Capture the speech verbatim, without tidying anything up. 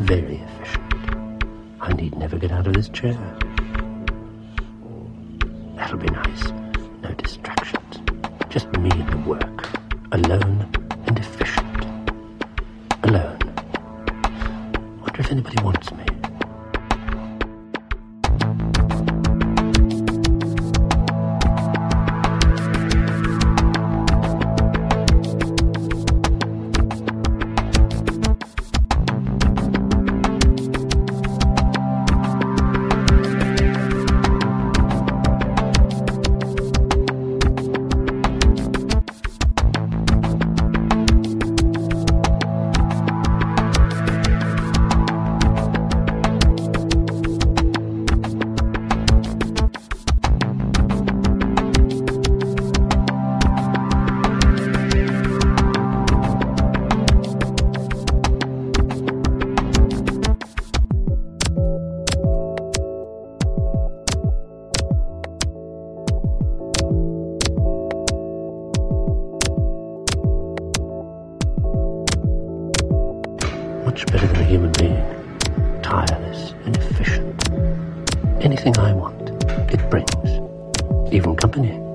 very efficient. I need never get out of this chair. That'll be nice. No distractions. Just me and the work. Alone and efficient. Alone. Wonder if anybody wants me. Much better than a human being. Tireless and efficient. Anything I want, it brings. Even company.